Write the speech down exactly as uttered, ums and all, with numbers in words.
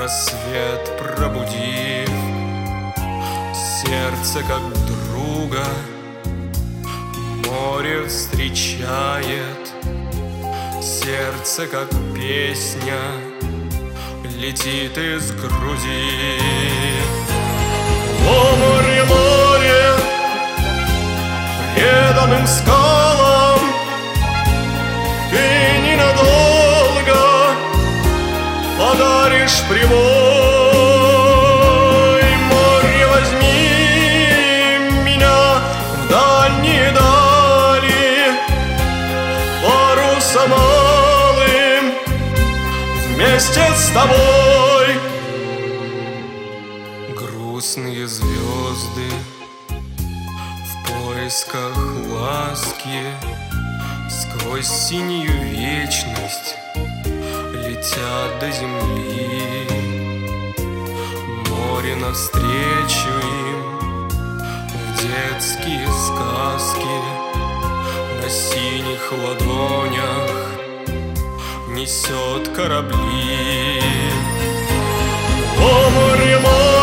рассвет пробудив сердце как друга, море встречает, сердце как песня летит из груди. О, море, море, преданным скалам ты ненадолго подаришь прибой. Море, возьми меня в дальние дали, парусом малым вместе с тобой. Грустные звезды в поисках ласки сквозь синюю вечность летят до земли. Море навстречу им в детские сказки на синих ладонях несет корабли. О, море, море,